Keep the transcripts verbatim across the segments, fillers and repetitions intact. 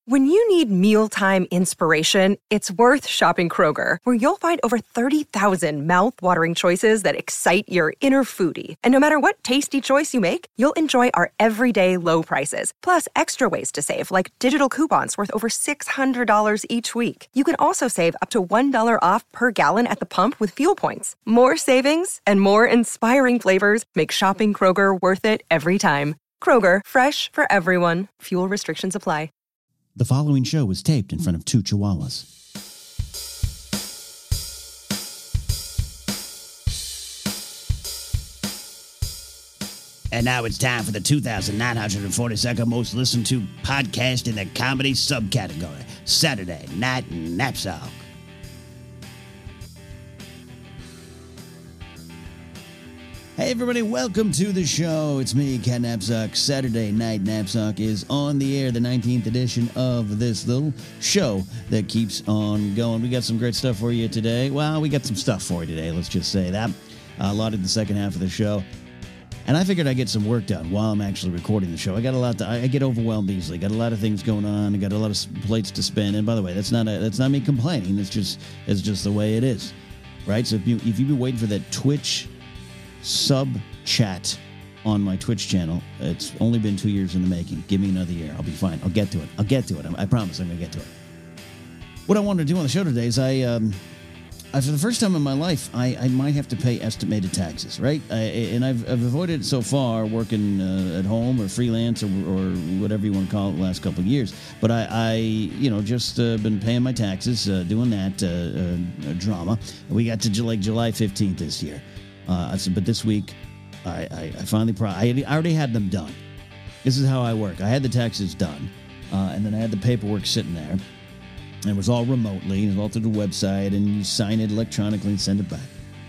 When you need mealtime inspiration, it's worth shopping Kroger, where you'll find over thirty thousand mouth-watering choices that excite your inner foodie. And no matter what tasty choice you make, you'll enjoy our everyday low prices, plus extra ways to save, like digital coupons worth over six hundred dollars each week. You can also save up to one dollar off per gallon at the pump with fuel points. More savings and more inspiring flavors make shopping Kroger worth it every time. Kroger, fresh for everyone. Fuel restrictions apply. The following show was taped in front of two chihuahuas. And now it's time for the two thousand nine hundred forty-second most listened to podcast in the comedy subcategory, Saturday Night Napzok. Hey everybody, welcome to the show. It's me, Ken Napzok. Saturday Night Napzok is on the air, the nineteenth edition of this little show that keeps on going. We got some great stuff for you today. Well, we got some stuff for you today, let's just say that. A lot in the second half of the show. And I figured I'd get some work done while I'm actually recording the show. I got a lot to, I get overwhelmed easily. Got a lot of things going on. I got a lot of plates to spin. And by the way, that's not a, that's not me complaining. It's just it's just the way it is, right? So if you if you've been waiting for that Twitch sub chat on my Twitch channel, it's only been two years in the making. Give me another year. I'll be fine. I'll get to it. I'll get to it. I, I promise I'm going to get to it. What I wanted to do on the show today is I, um, I for the first time in my life, I, I might have to pay estimated taxes, right? I, and I've, I've avoided it so far working uh, at home or freelance or, or whatever you want to call it the last couple of years. But I, I you know, just uh, been paying my taxes, uh, doing that uh, uh, drama. We got to like July fifteenth this year. Uh, but this week, I, I, I finally, pro- I, I already had them done. This is how I work. I had the taxes done, uh, and then I had the paperwork sitting there. And it was all remotely, it was all through the website, and you sign it electronically and send it back.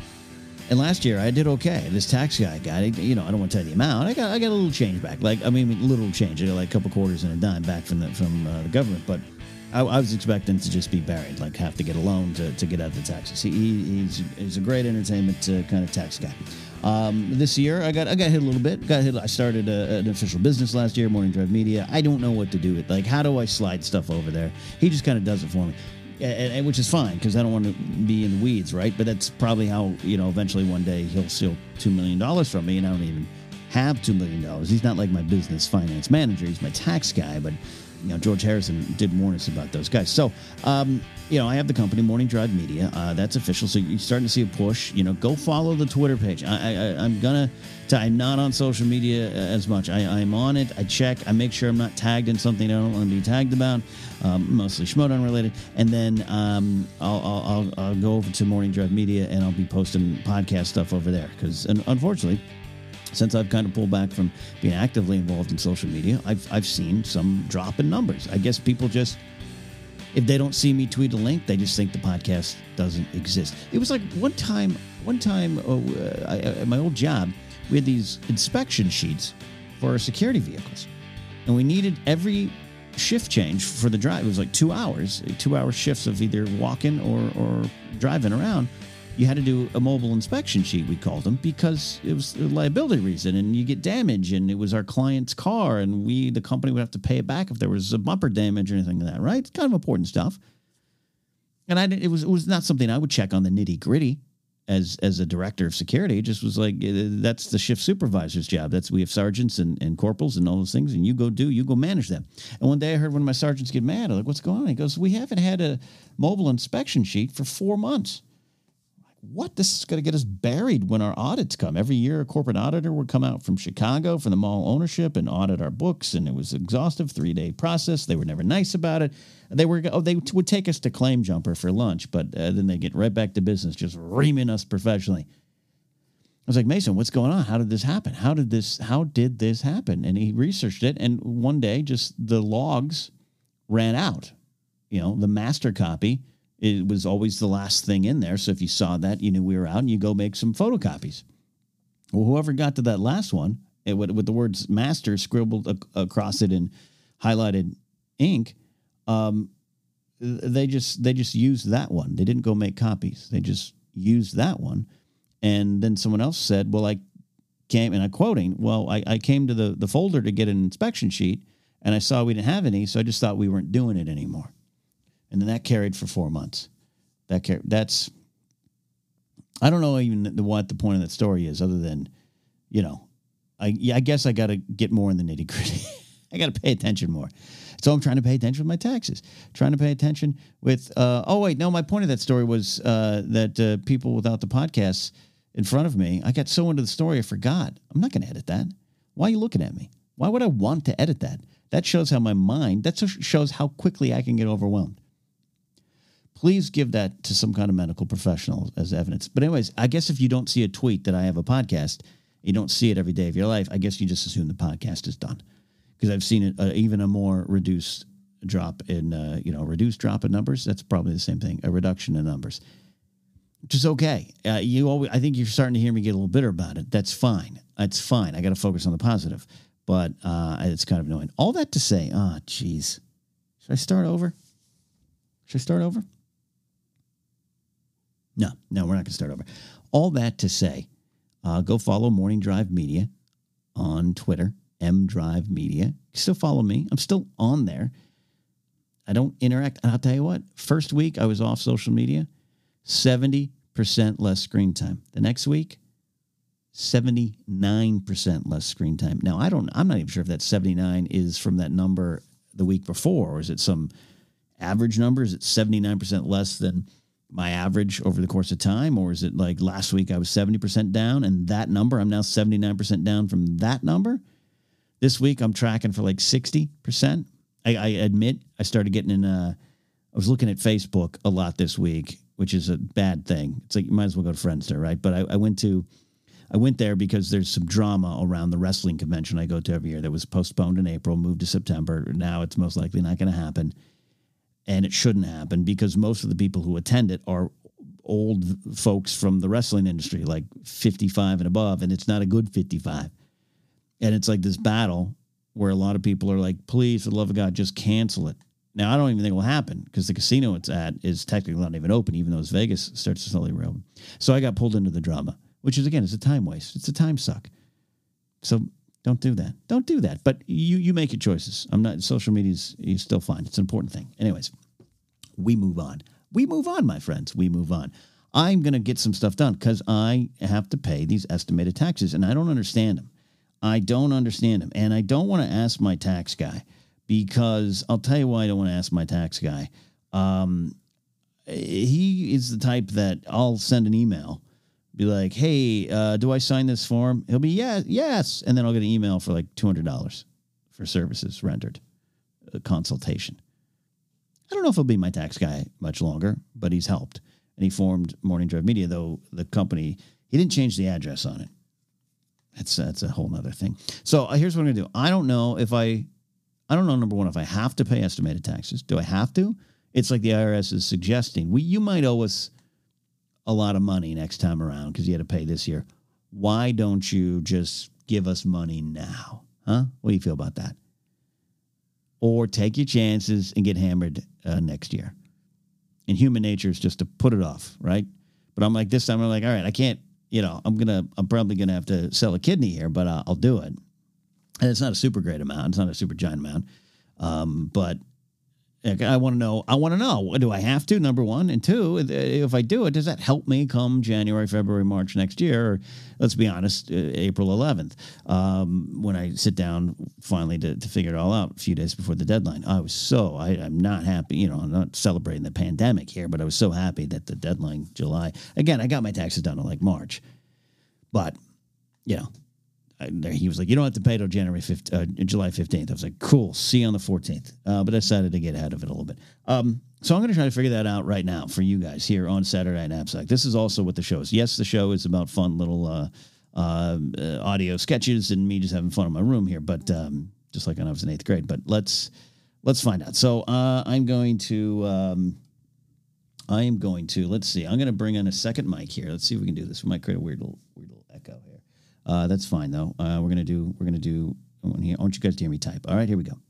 And last year, I did okay. This tax guy got it. You know, I don't want to tell you the amount. I got, I got a little change back. Like, I mean, little change. I got like a couple quarters and a dime back from the from uh, the government, but I, I was expecting to just be buried, like have to get a loan to, to get out the taxes. He, he's he's a great entertainment uh, kind of tax guy. Um, this year, I got I got hit a little bit. Got hit. I started a, an official business last year, Morning Drive Media. I don't know what to do with. Like, how do I slide stuff over there? He just kind of does it for me, and, and which is fine because I don't want to be in the weeds, right? But that's probably how, you know, eventually one day he'll steal two million dollars from me, and I don't even have two million dollars. He's not like my business finance manager. He's my tax guy, but. You know, George Harrison did warn us about those guys. So, um, you know, I have the company, Morning Drive Media. Uh, that's official. So you're starting to see a push. You know, go follow the Twitter page. I, I, I'm going to, I'm not on social media as much. I, I'm on it. I check. I make sure I'm not tagged in something I don't want to be tagged about, um, mostly Schmodown related. And then um, I'll, I'll, I'll, I'll go over to Morning Drive Media and I'll be posting podcast stuff over there. Because, unfortunately, since I've kind of pulled back from being actively involved in social media, I've I've seen some drop in numbers. I guess people just, if they don't see me tweet a link, they just think the podcast doesn't exist. It was like one time, one time uh, I, at my old job, we had these inspection sheets for our security vehicles, and we needed every shift change for the drive. It was like two hours, two hour shifts of either walking or or driving around. You had to do a mobile inspection sheet, we called them, because it was a liability reason, and you get damage, and it was our client's car, and we, the company, would have to pay it back if there was a bumper damage or anything like that, right? It's kind of important stuff. And I, it was it was not something I would check on the nitty gritty as as a director of security. It just was like, that's the shift supervisor's job. That's we have sergeants and, and corporals and all those things, and you go do, you go manage them. And one day I heard one of my sergeants get mad. I'm like, what's going on? He goes, we haven't had a mobile inspection sheet for four months. What? This is going to get us buried when our audits come. Every year, a corporate auditor would come out from Chicago for the mall ownership and audit our books, and it was an exhaustive three-day process. They were never nice about it. They were oh, they would take us to Claim Jumper for lunch, but uh, then they get right back to business, just reaming us professionally. I was like, Mason, what's going on? How did this happen? How did this? How did this happen? And he researched it, and one day, just the logs ran out. You know, the master copy. It was always the last thing in there. So if you saw that, you knew we were out, and you go make some photocopies. Well, whoever got to that last one, it, with, with the words master scribbled ac- across it in highlighted ink, um, they just they just used that one. They didn't go make copies. They just used that one. And then someone else said, well, I came, and I'm quoting, well, I, I came to the, the folder to get an inspection sheet, And I saw we didn't have any, so I just thought we weren't doing it anymore. And then that carried for four months. That car- That's, I don't know even what the point of that story is other than, you know, I, yeah, I guess I got to get more in the nitty gritty. I got to pay attention more. So I'm trying to pay attention with my taxes, trying to pay attention with, uh, oh, wait, no, my point of that story was uh, that uh, people without the podcasts in front of me, I got so into the story I forgot. I'm not going to edit that. Why are you looking at me? Why would I want to edit that? That shows how my mind, that shows how quickly I can get overwhelmed. Please give that to some kind of medical professional as evidence. But anyways, I guess if you don't see a tweet that I have a podcast, you don't see it every day of your life, I guess you just assume the podcast is done. Because I've seen it, uh, even a more reduced drop in, uh, you know, reduced drop in numbers. That's probably the same thing, a reduction in numbers, which is okay. Uh, you always, I think you're starting to hear me get a little bitter about it. That's fine. That's fine. I got to focus on the positive, but uh, it's kind of annoying. All that to say, oh, geez. Should I start over? Should I start over? No, no, we're not going to start over. All that to say, uh, go follow Morning Drive Media on Twitter. M Drive Media. Still follow me. I'm still on there. I don't interact. And I'll tell you what, first week I was off social media, seventy percent less screen time. The next week, seventy-nine percent less screen time. Now, I don't, I'm not even sure if that seventy-nine is from that number the week before, or is it some average number? Is it seventy-nine percent less than my average over the course of time? Or is it like last week I was seventy percent down and that number, I'm now seventy-nine percent down from that number? This week, I'm tracking for like sixty percent. I, I admit I started getting in, uh, I was looking at Facebook a lot this week, which is a bad thing. It's like you might as well go to Friendster, right? But I, I went to, I went there because there's some drama around the wrestling convention I go to every year that was postponed in April, moved to September. Now it's most likely not going to happen. And it shouldn't happen because most of the people who attend it are old folks from the wrestling industry, like fifty-five and above, and it's not a good fifty-five. And it's like this battle where a lot of people are like, please, for the love of God, just cancel it. Now, I don't even think it will happen because the casino it's at is technically not even open, even though as Vegas starts to slowly reopen. So I got pulled into the drama, which is, again, it's a time waste. It's a time suck. So don't do that. Don't do that. But you you make your choices. I'm not, social media is, is still fine. It's an important thing. Anyways, we move on. We move on, my friends. We move on. I'm going to get some stuff done because I have to pay these estimated taxes, and I don't understand them. I don't understand him. And I don't want to ask my tax guy because I'll tell you why I don't want to ask my tax guy. Um, he is the type that I'll send an email, be like, hey, uh, do I sign this form? He'll be, yeah, yes. And then I'll get an email for like two hundred dollars for services rendered, a consultation. I don't know if he'll be my tax guy much longer, but he's helped. And he formed Morning Drive Media, though the company, he didn't change the address on it. That's that's a whole nother thing. So uh, here's what I'm going to do. I don't know if I, I don't know, number one, if I have to pay estimated taxes. Do I have to? It's like the I R S is suggesting. We You might owe us a lot of money next time around because you had to pay this year. Why don't you just give us money now? Huh? What do you feel about that? Or take your chances and get hammered uh, next year. And human nature is just to put it off, right? But I'm like, this time I'm like, all right, I can't. You know, I'm going to, I'm probably going to have to sell a kidney here, but uh, I'll do it. And it's not a super great amount. It's not a super giant amount. Um, but I want to know, I want to know, do I have to, number one? And two, if I do it, does that help me come January, February, March next year? Or let's be honest, uh, April eleventh, um, when I sit down finally to, to figure it all out a few days before the deadline. I was so, I, I'm not happy, you know, I'm not celebrating the pandemic here, but I was so happy that the deadline, July, again, I got my taxes done in like March, but, you know, I, he was like, you don't have to pay till January fifteenth, uh, July fifteenth. I was like, cool, see you on the fourteenth. Uh, but I decided to get ahead of it a little bit. Um, so I'm going to try to figure that out right now for you guys here on Saturday Night Knapsack. This is also what the show is. Yes, the show is about fun little uh, uh, uh, audio sketches and me just having fun in my room here, but um, just like when I was in eighth grade. But let's let's find out. So uh, I'm going to um, I am going to let's see. I'm going to bring in a second mic here. Let's see if we can do this. We might create a weird little weird little echo here. Uh, that's fine though. Uh, we're gonna do. We're gonna do. I want, hear, I want you guys to hear me type. All right, here we go.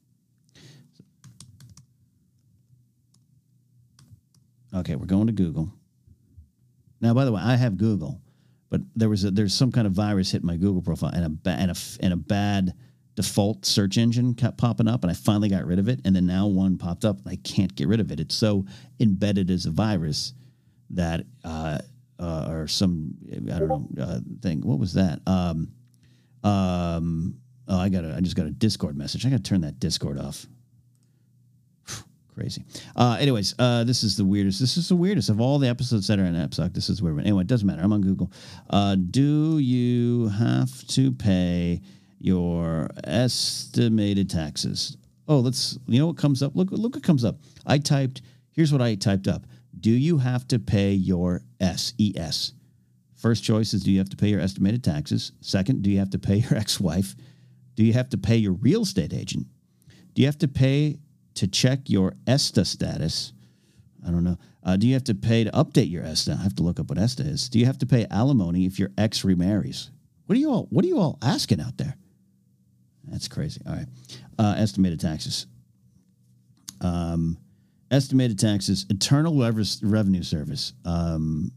Okay, we're going to Google. Now, by the way, I have Google, but there was a, there's some kind of virus hit my Google profile and a ba- and a and a bad default search engine kept popping up, and I finally got rid of it. And then now one popped up, and I can't get rid of it. It's so embedded as a virus that, uh, uh, or some, I don't know, uh, thing. What was that? Um, um, oh, I got a, I just got a Discord message. I got to turn that Discord off. Crazy. Uh, anyways, uh, this is the weirdest. This is the weirdest of all the episodes that are in AppSuck. This is weird. Anyway, it doesn't matter. I'm on Google. Uh, do you have to pay your estimated taxes? Oh, let's, you know what comes up? Look, look what comes up. I typed, here's what I typed up. Do you have to pay your S E S? First choice is, do you have to pay your estimated taxes? Second, do you have to pay your ex-wife? Do you have to pay your real estate agent? Do you have to pay to check your ESTA status? I don't know. Uh, do you have to pay to update your ESTA? I have to look up what ESTA is. Do you have to pay alimony if your ex remarries? What are you all, what are you all asking out there? That's crazy. All right. Uh, estimated taxes. Um, estimated taxes, Internal Rev- Revenue Service. Um,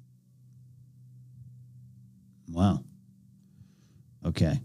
wow. Okay.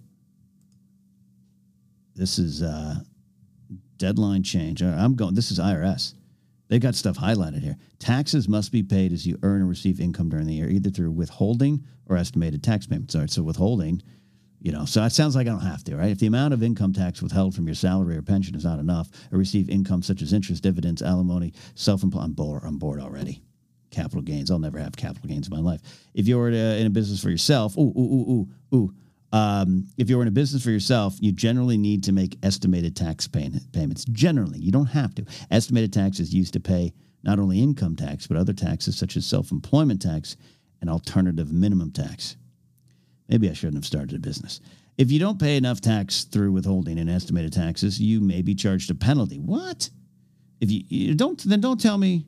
This is, uh, deadline change. I'm going, this is I R S. They got stuff highlighted here. Taxes must be paid as you earn or receive income during the year, either through withholding or estimated tax payments. All right, so withholding, you know, so it sounds like I don't have to, right? If the amount of income tax withheld from your salary or pension is not enough, or receive income such as interest, dividends, alimony, self-employed, I'm bored, I'm bored already. Capital gains. I'll never have capital gains in my life. If you're in a business for yourself, ooh, ooh, ooh, ooh, ooh. Um, if you're in a business for yourself, you generally need to make estimated tax pay- payments. Generally, you don't have to. Estimated tax is used to pay not only income tax, but other taxes such as self-employment tax and alternative minimum tax. Maybe I shouldn't have started a business. If you don't pay enough tax through withholding and estimated taxes, you may be charged a penalty. What? If you, you don't, then don't tell me.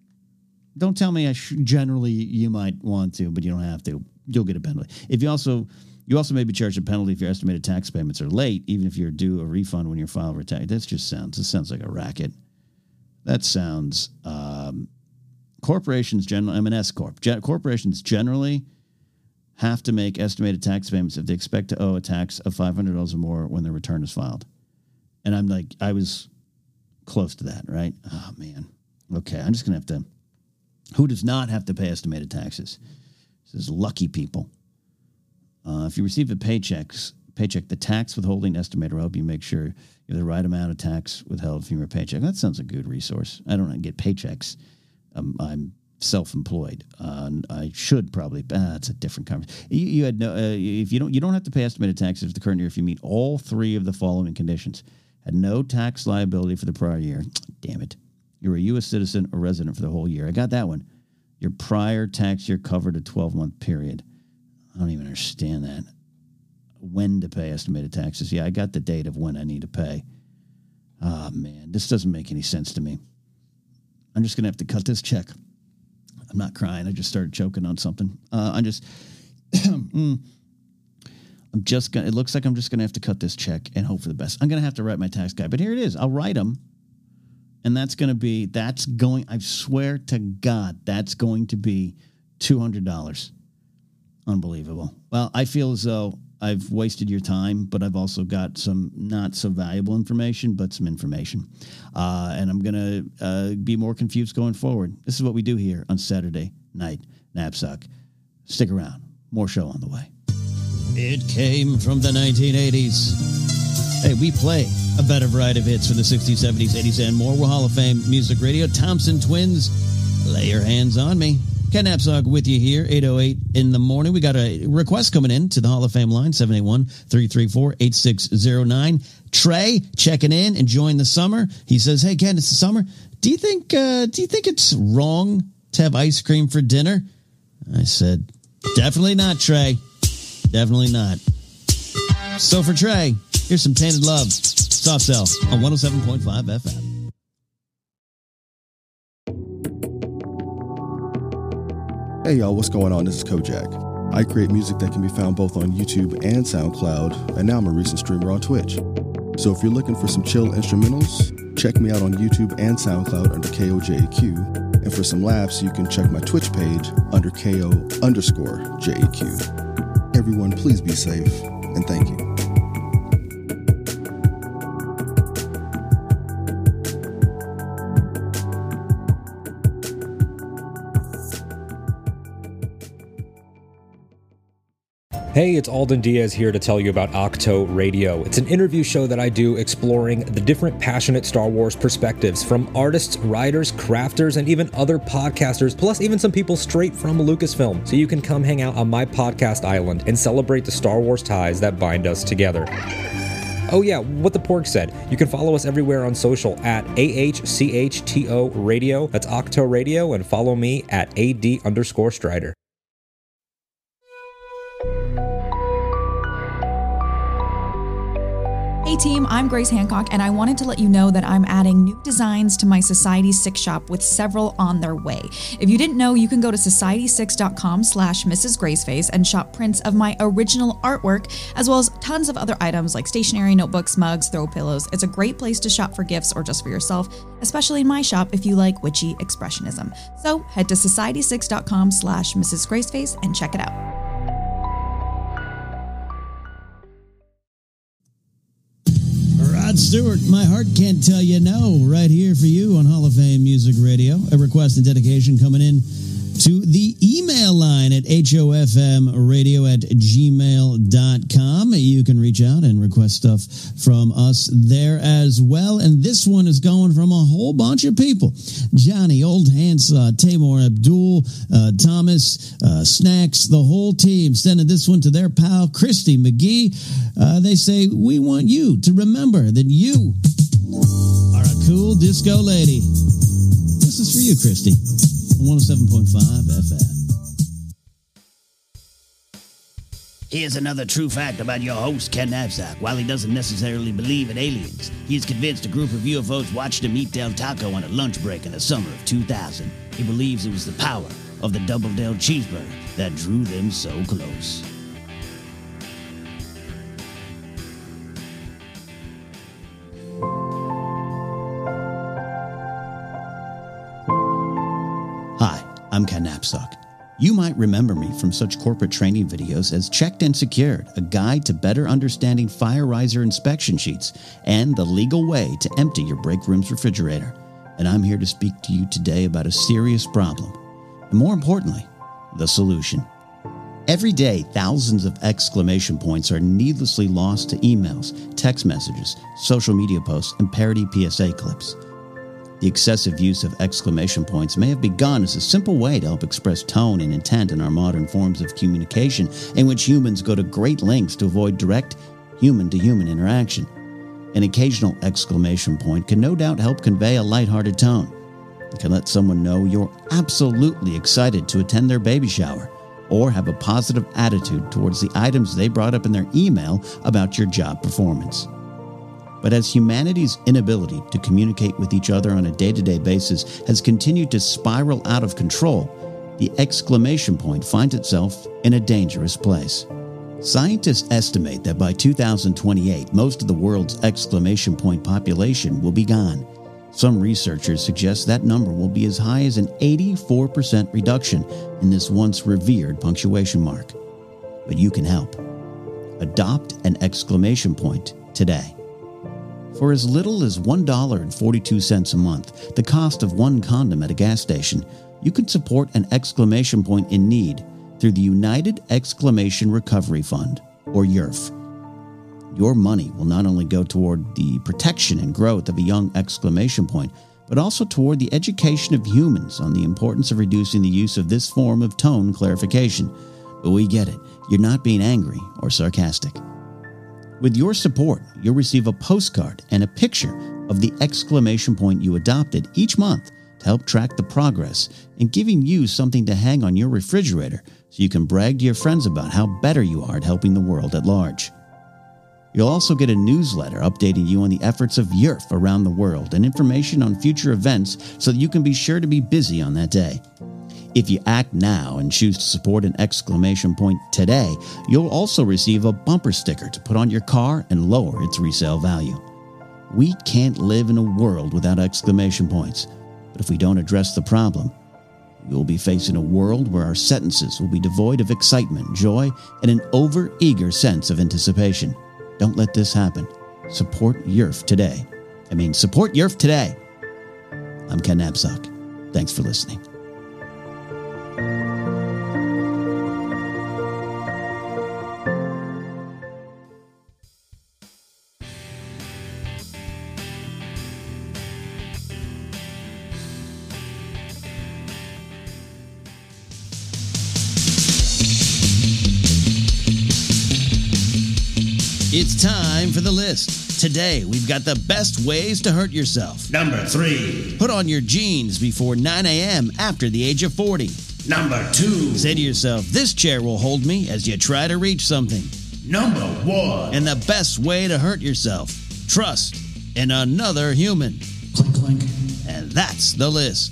Don't tell me I sh- generally you might want to, but you don't have to. You'll get a penalty. If you also You also may be charged a penalty if your estimated tax payments are late, even if you're due a refund when you file a return. That just sounds, this sounds like a racket. That sounds, um, corporations generally, I'm an S Corp. Gen- corporations generally have to make estimated tax payments if they expect to owe a tax of five hundred dollars or more when their return is filed. And I'm like, I was close to that, right? Oh, man. Okay, I'm just going to have to, who does not have to pay estimated taxes? This is lucky people. Uh, if you receive a paycheck, paycheck, the tax withholding estimator will help you make sure you have the right amount of tax withheld from your paycheck. That sounds a good resource. I don't get paychecks. Um, I'm self-employed. Uh, I should probably. Ah, that's a different conversation. You, you had no. Uh, if you don't, you don't have to pay estimated taxes for the current year if you meet all three of the following conditions: had no tax liability for the prior year. Damn it! You're a U S citizen or resident for the whole year. I got that one. Your prior tax year covered a twelve-month period. I don't even understand that. When to pay estimated taxes. Yeah, I got the date of when I need to pay. Oh, man, this doesn't make any sense to me. I'm just going to have to cut this check. I'm not crying. I just started choking on something. Uh, I'm just, mm, I'm just going to, it looks like I'm just going to have to cut this check and hope for the best. I'm going to have to write my tax guy, but here it is. I'll write him. And that's going to be, that's going, I swear to God, that's going to be two hundred dollars. Unbelievable. Well, I feel as though I've wasted your time, but I've also got some not so valuable information, but some information. Uh, and I'm going to uh, be more confused going forward. This is what we do here on Saturday Night Knapsack. Stick around. More show on the way. It came from the nineteen eighties. Hey, we play a better variety of hits for the sixties, seventies, eighties, and more. We're Hall of Fame Music Radio. Thompson Twins, lay your hands on me. Ken Knapsack with you here, eight oh eight in the morning. We got a request coming in to the Hall of Fame line, seven eight one, three three four, eight six zero nine. Trey checking in, enjoying the summer. He says, hey, Ken, it's the summer. Do you think uh, do you think it's wrong to have ice cream for dinner? I said, definitely not, Trey. Definitely not. So for Trey, here's some Tainted Love, Soft Cell on one oh seven point five F M. Hey y'all, what's going on? This is Kojak. I create music that can be found both on YouTube and SoundCloud, and now I'm a recent streamer on Twitch. So if you're looking for some chill instrumentals, check me out on YouTube and SoundCloud under K O J A Q, and for some laughs, you can check my Twitch page under K O underscore J A Q. Everyone, please be safe, and thank you. Hey, it's Alden Diaz here to tell you about Octo Radio. It's an interview show that I do exploring the different passionate Star Wars perspectives from artists, writers, crafters, and even other podcasters, plus even some people straight from Lucasfilm. So you can come hang out on my podcast island and celebrate the Star Wars ties that bind us together. Oh yeah, what the pork said. You can follow us everywhere on social at A H C H T O Radio. That's Octo Radio, and follow me at A D underscore Strider. Hey team, I'm Grace Hancock, and I wanted to let you know that I'm adding new designs to my Society six shop with several on their way. If you didn't know, you can go to society six dot com slash Missus Graceface and shop prints of my original artwork, as well as tons of other items like stationery, notebooks, mugs, throw pillows. It's a great place to shop for gifts or just for yourself, especially in my shop if you like witchy expressionism. So head to society six dot com slash Missus Graceface and check it out. Rod Stewart, My Heart Can't Tell You No, right here for you on Hall of Fame Music Radio. A request and dedication coming in to the email line at hofmradio at gmail dot com. You can reach out and request stuff from us there as well. And this one is going from a whole bunch of people. Johnny, Old Handsaw, Tamor, Abdul, uh, Thomas, uh, Snacks, the whole team sending this one to their pal, Christy McGee. Uh, they say, we want you to remember that you are a cool disco lady. This is for you, Christy. one oh seven point five F M. Here's another true fact about your host, Ken Napzok. While he doesn't necessarily believe in aliens, he is convinced a group of U F Os watched him eat Del Taco on a lunch break in the summer of two thousand. He believes it was the power of the Double Del cheeseburger that drew them so close. I'm Ken Napzok. You might remember me from such corporate training videos as Checked and Secured, a guide to better understanding fire riser inspection sheets and the legal way to empty your break room's refrigerator. And I'm here to speak to you today about a serious problem, and more importantly, the solution. Every day, thousands of exclamation points are needlessly lost to emails, text messages, social media posts, and parody P S A clips. The excessive use of exclamation points may have begun as a simple way to help express tone and intent in our modern forms of communication, in which humans go to great lengths to avoid direct human-to-human interaction. An occasional exclamation point can no doubt help convey a lighthearted tone. It can let someone know you're absolutely excited to attend their baby shower, or have a positive attitude towards the items they brought up in their email about your job performance. But as humanity's inability to communicate with each other on a day-to-day basis has continued to spiral out of control, the exclamation point finds itself in a dangerous place. Scientists estimate that by two thousand twenty-eight, most of the world's exclamation point population will be gone. Some researchers suggest that number will be as high as an eighty-four percent reduction in this once revered punctuation mark. But you can help. Adopt an exclamation point today. For as little as one dollar and forty-two cents a month, the cost of one condom at a gas station, you can support an exclamation point in need through the United Exclamation Recovery Fund, or Y R F. Your money will not only go toward the protection and growth of a young exclamation point, but also toward the education of humans on the importance of reducing the use of this form of tone clarification. But we get it. You're not being angry or sarcastic. With your support, you'll receive a postcard and a picture of the exclamation point you adopted each month to help track the progress and giving you something to hang on your refrigerator so you can brag to your friends about how better you are at helping the world at large. You'll also get a newsletter updating you on the efforts of Y R F around the world and information on future events so that you can be sure to be busy on that day. If you act now and choose to support an exclamation point today, you'll also receive a bumper sticker to put on your car and lower its resale value. We can't live in a world without exclamation points, but if we don't address the problem, we'll be facing a world where our sentences will be devoid of excitement, joy, and an over-eager sense of anticipation. Don't let this happen. Support Y R F today. I mean, support Y R F today. I'm Ken Napzok. Thanks for listening. It's time for the list. Today, we've got the best ways to hurt yourself. Number three. Put on your jeans before nine a.m. after the age of forty. Number two. Say to yourself, this chair will hold me as you try to reach something. Number one. And the best way to hurt yourself, trust in another human. Clink, clink. And that's the list.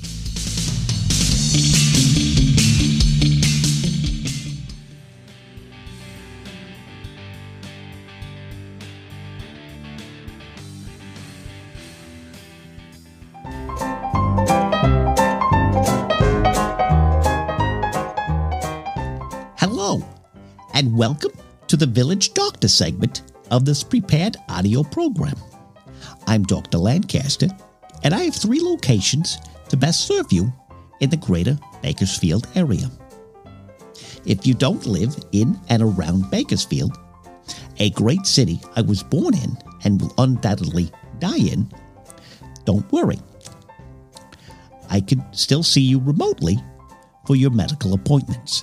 Hello, and welcome to the Village Doctor segment of this prepared audio program. I'm Doctor Lancaster, and I have three locations to best serve you in the greater Bakersfield area. If you don't live in and around Bakersfield, a great city I was born in and will undoubtedly die in, don't worry. I can still see you remotely for your medical appointments.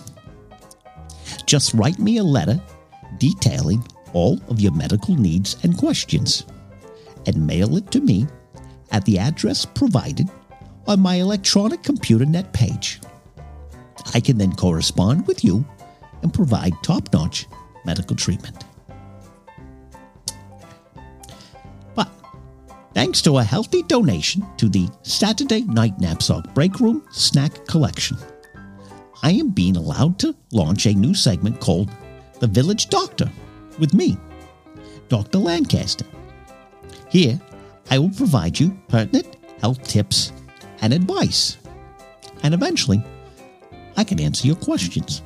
Just write me a letter detailing all of your medical needs and questions and mail it to me at the address provided on my electronic computer net page. I can then correspond with you and provide top-notch medical treatment. But thanks to a healthy donation to the Saturday Night Knapsack Break Room Snack Collection, I am being allowed to launch a new segment called The Village Doctor with me, Doctor Lancaster. Here, I will provide you pertinent health tips and advice, and eventually, I can answer your questions.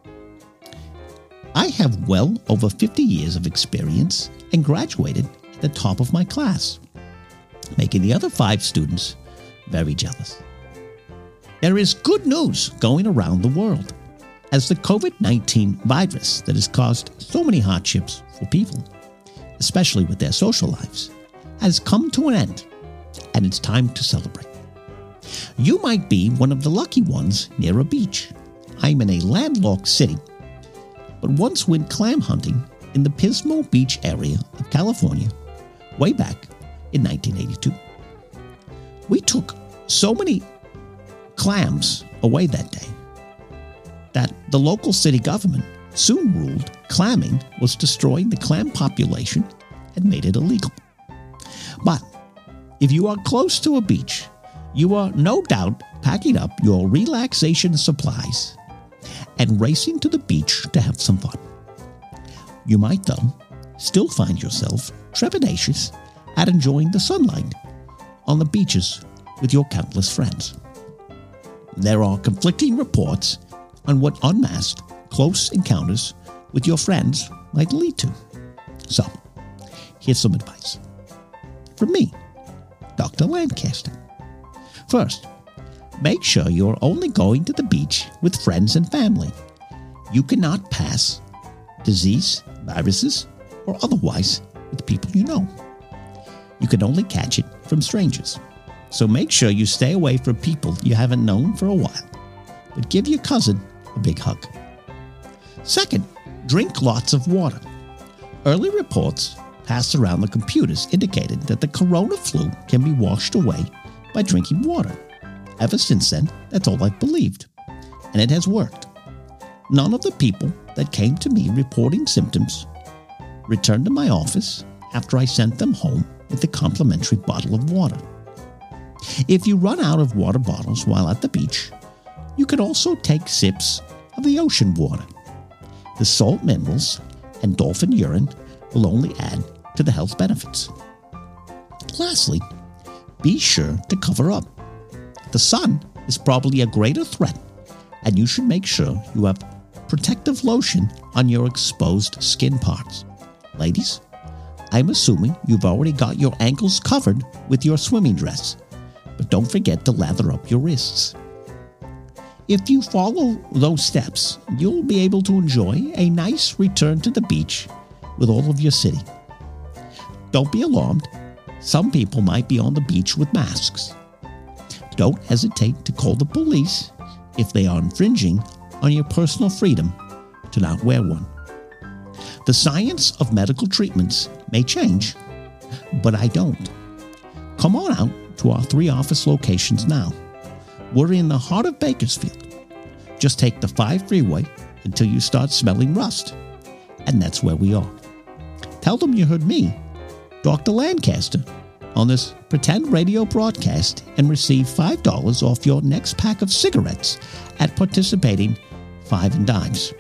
I have well over fifty years of experience and graduated at the top of my class, making the other five students very jealous. There is good news going around the world, as the covid nineteen virus that has caused so many hardships for people, especially with their social lives, has come to an end, and it's time to celebrate. You might be one of the lucky ones near a beach. I'm in a landlocked city, but once went clam hunting in the Pismo Beach area of California way back in nineteen eighty-two. We took so many clams away that day that the local city government soon ruled clamming was destroying the clam population and made it illegal. But if you are close to a beach, you are no doubt packing up your relaxation supplies and racing to the beach to have some fun. You might, though, still find yourself trepidatious at enjoying the sunlight on the beaches with your countless friends. There are conflicting reports on what unmasked close encounters with your friends might lead to. So, here's some advice from me, Doctor Lancaster. First, make sure you're only going to the beach with friends and family. You cannot pass disease, viruses, or otherwise with people you know. You can only catch it from strangers. So make sure you stay away from people you haven't known for a while, but give your cousin a big hug. Second, drink lots of water. Early reports passed around the computers indicated that the corona flu can be washed away by drinking water. Ever since then, that's all I've believed, and it has worked. None of the people that came to me reporting symptoms returned to my office after I sent them home with a complimentary bottle of water. If you run out of water bottles while at the beach, you can also take sips of the ocean water. The salt minerals and dolphin urine will only add to the health benefits. Lastly, be sure to cover up. The sun is probably a greater threat, and you should make sure you have protective lotion on your exposed skin parts. Ladies, I'm assuming you've already got your ankles covered with your swimming dress, but don't forget to lather up your wrists. If you follow those steps, you'll be able to enjoy a nice return to the beach with all of your city. Don't be alarmed. Some people might be on the beach with masks. Don't hesitate to call the police if they are infringing on your personal freedom to not wear one. The science of medical treatments may change, but I don't. Come on out to our three office locations now. We're in the heart of Bakersfield. Just take the five freeway until you start smelling rust. And that's where we are. Tell them you heard me, Doctor Lancaster, on this pretend radio broadcast and receive five dollars off your next pack of cigarettes at participating Five and Dimes.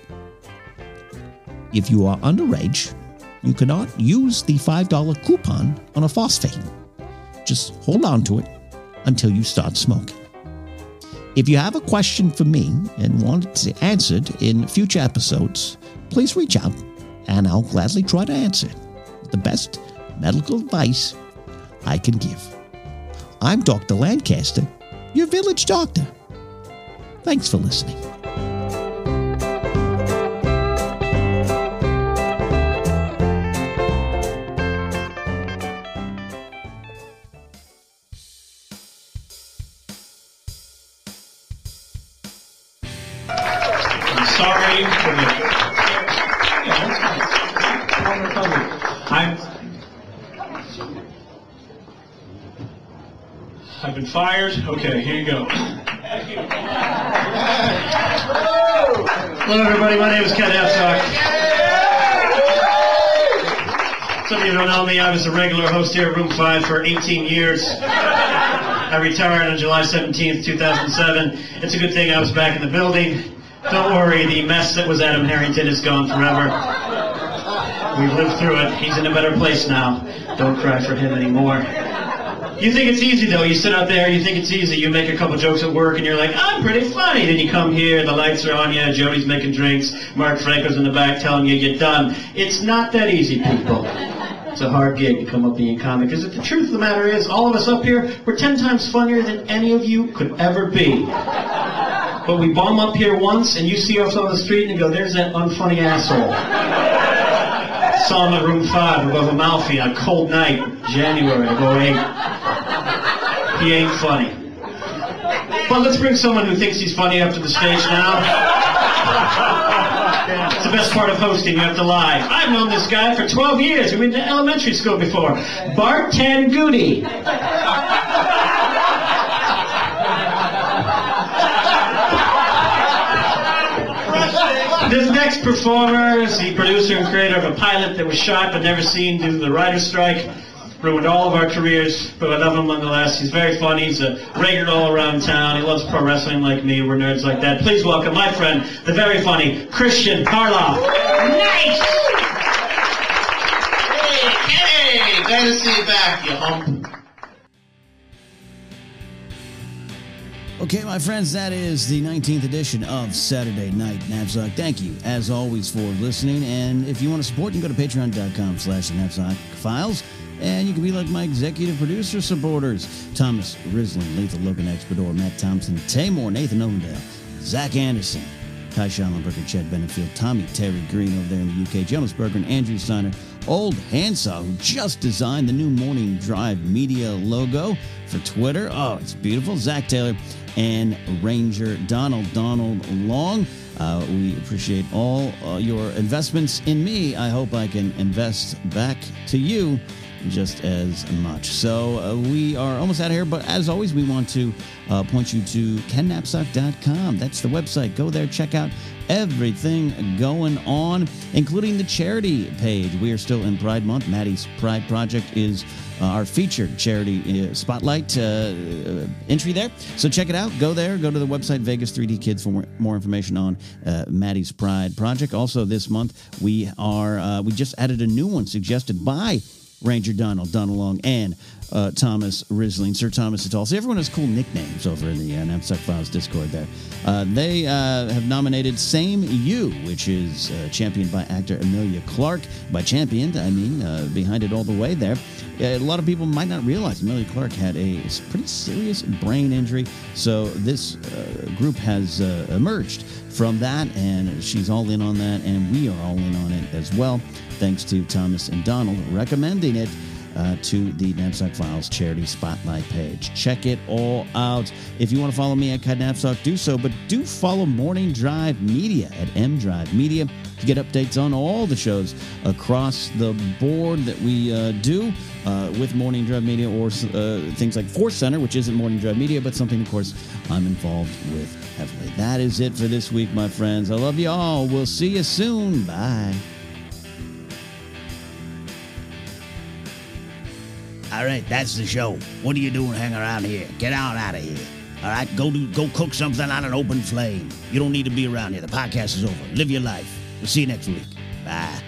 If you are underage, you cannot use the five dollar coupon on a phosphate. Just hold on to it until you start smoking. If you have a question for me and want it answered in future episodes, please reach out and I'll gladly try to answer it with the best medical advice I can give. I'm Doctor Lancaster, your village doctor. Thanks for listening. Sorry for the. I'm. I've been fired. Okay, here you go. Hello, everybody. My name is Ken Napzok. Some of you don't know me. I was a regular host here at Room five for eighteen years. I retired on July seventeenth, two thousand seven. It's a good thing I was back in the building. Don't worry, the mess that was Adam Harrington is gone forever. We've lived through it. He's in a better place now. Don't cry for him anymore. You think it's easy, though. You sit out there, you think it's easy. You make a couple jokes at work, and you're like, I'm pretty funny. Then you come here, the lights are on you, Jody's making drinks, Mark Franco's in the back telling you you're done. It's not that easy, people. It's a hard gig to come up being comic, because the truth of the matter is, all of us up here, we're ten times funnier than any of you could ever be. But we bomb up here once, and you see us on the street, and you go, there's that unfunny asshole. Saw him at Room five above Amalfi on a cold night, January of oh eight. He ain't funny. But let's bring someone who thinks he's funny up to the stage now. It's the best part of hosting, you have to lie. I've known this guy for twelve years. We went to elementary school before. Bart Tanguti. This next performer is the producer and creator of a pilot that was shot but never seen due to the writer's strike. Ruined all of our careers, but I love him nonetheless. He's very funny. He's a regular all around town. He loves pro wrestling like me. We're nerds like that. Please welcome my friend, the very funny Christian Karloff. Nice! Hey, hey! Glad to see you back, you hump. Okay, my friends, that is the nineteenth edition of Saturday Night Napzok. Thank you, as always, for listening. And if you want to support, you can go to patreon.com slash the Napzok Files. And you can be like my executive producer supporters. Thomas Risling, Lethal Logan Expedor, Matt Thompson, Taymor, Nathan Ovendale, Zach Anderson, Kai Schallenberger, Chad Benefield, Tommy Terry Green over there in the U K, Jonas Berger, and Andrew Steiner, Old Handsaw, who just designed the new Morning Drive Media logo for Twitter. Oh, it's beautiful. Zach Taylor and Ranger Donald, Donald Long. Uh, we appreciate all uh, your investments in me. I hope I can invest back to you just as much. So uh, we are almost out of here, but as always, we want to uh, point you to ken napzok dot com. That's the website. Go there, check out everything going on, including the charity page. We are still in Pride Month. Maddie's Pride Project is uh, our featured charity uh, spotlight uh, uh, entry there. So check it out. Go there. Go to the website, Vegas three D Kids, for more, more information on uh, Maddie's Pride Project. Also, this month, we are uh, we just added a new one suggested by Ranger Donald, Donald Long, and uh, Thomas Risling, Sir Thomas et al. So everyone has cool nicknames over in the uh, Napzok Files Discord there. Uh, they uh, have nominated Same You, which is uh, championed by actor Emilia Clarke. By championed, I mean uh, behind it all the way there. A lot of people might not realize Emilia Clarke had a pretty serious brain injury, so this uh, group has uh, emerged from that, and she's all in on that, and we are all in on it as well, thanks to Thomas and Donald recommending it. uh, to the Knapsack Files Charity Spotlight page. Check it all out. If you want to follow me at Cut Knapsack, do so, but do follow Morning Drive Media at M Drive Media to get updates on all the shows across the board that we uh, do uh, with Morning Drive Media, or uh, things like Force Center, which isn't Morning Drive Media, but something, of course, I'm involved with heavily. That is it for this week, my friends. I love you all. We'll see you soon. Bye. All right, that's the show. What are you doing hanging around here? Get on out of here. All right, go do, go cook something on an open flame. You don't need to be around here. The podcast is over. Live your life. We'll see you next week. Bye.